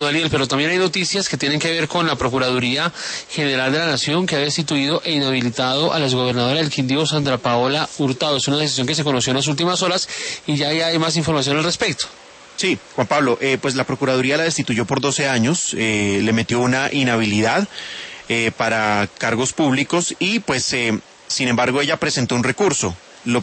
Daniel, pero también hay noticias que tienen que ver con la Procuraduría General de la Nación, que ha destituido e inhabilitado a la exgobernadora del Quindío, Sandra Paola Hurtado. Es una decisión que se conoció en las últimas horas y ya hay más información al respecto. Sí, Juan Pablo, pues la Procuraduría la destituyó por 12 años, le metió una inhabilidad para cargos públicos y pues sin embargo ella presentó un recurso.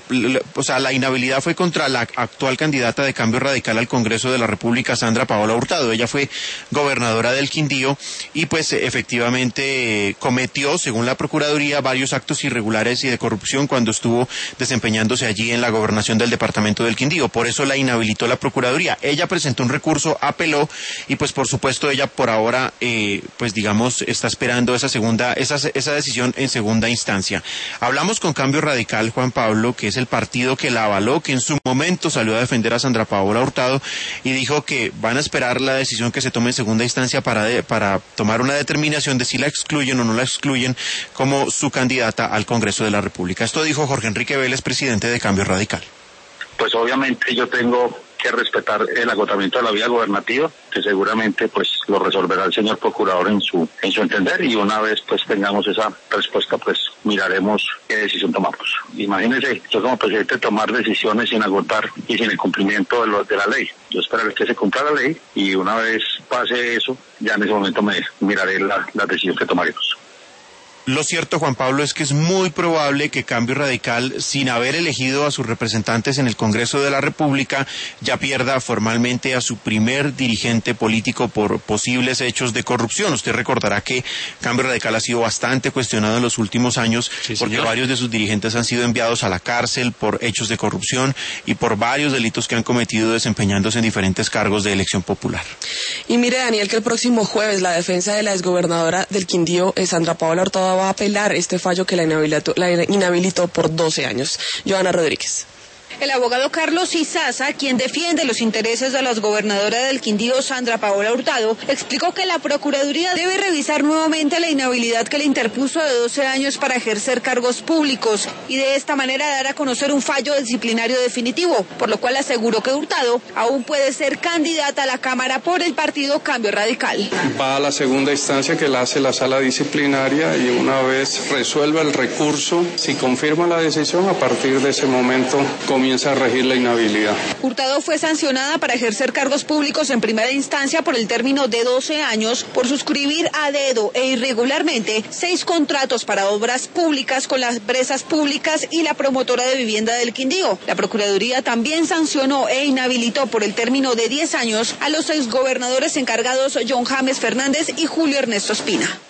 O sea, la inhabilidad fue contra la actual candidata de Cambio Radical al Congreso de la República, Sandra Paola Hurtado. Ella fue gobernadora del Quindío y pues efectivamente cometió, según la Procuraduría, varios actos irregulares y de corrupción cuando estuvo desempeñándose allí en la gobernación del departamento del Quindío. Por eso la inhabilitó la Procuraduría. Ella presentó un recurso, apeló y pues por supuesto ella por ahora pues digamos está esperando esa decisión en segunda instancia. Hablamos con Cambio Radical, Juan Pablo, que es el partido que la avaló, que en su momento salió a defender a Sandra Paola Hurtado y dijo que van a esperar la decisión que se tome en segunda instancia para tomar una determinación de si la excluyen o no la excluyen como su candidata al Congreso de la República. Esto dijo Jorge Enrique Vélez, presidente de Cambio Radical. Pues obviamente yo tengo que respetar el agotamiento de la vía gubernativa, que seguramente pues lo resolverá el señor procurador en su entender, y una vez pues tengamos esa respuesta pues miraremos qué decisión tomamos. Imagínense, yo como presidente tomar decisiones sin agotar y sin el cumplimiento de la ley. Yo esperaré que se cumpla la ley y una vez pase eso, ya en ese momento me miraré la decisión que tomaremos. Lo cierto, Juan Pablo, es que es muy probable que Cambio Radical, sin haber elegido a sus representantes en el Congreso de la República, ya pierda formalmente a su primer dirigente político por posibles hechos de corrupción. Usted recordará que Cambio Radical ha sido bastante cuestionado en los últimos años, sí, porque varios de sus dirigentes han sido enviados a la cárcel por hechos de corrupción y por varios delitos que han cometido desempeñándose en diferentes cargos de elección popular. Y mire, Daniel, que el próximo jueves la defensa de la exgobernadora del Quindío, Sandra Paola Hurtado, va a apelar este fallo que la inhabilitó por 12 años. Joana Rodríguez. El abogado Carlos Izaza, quien defiende los intereses de la exgobernadora del Quindío, Sandra Paola Hurtado, explicó que la Procuraduría debe revisar nuevamente la inhabilidad que le interpuso de 12 años para ejercer cargos públicos y de esta manera dar a conocer un fallo disciplinario definitivo, por lo cual aseguró que Hurtado aún puede ser candidata a la Cámara por el partido Cambio Radical. Va a la segunda instancia que la hace la sala disciplinaria y una vez resuelva el recurso, si confirma la decisión, a partir de ese momento comienza a regir la inhabilidad. Hurtado fue sancionada para ejercer cargos públicos en primera instancia por el término de 12 años por suscribir a dedo e irregularmente 6 contratos para obras públicas con las empresas públicas y la promotora de vivienda del Quindío. La Procuraduría también sancionó e inhabilitó por el término de 10 años a los exgobernadores encargados John James Fernández y Julio Ernesto Espina.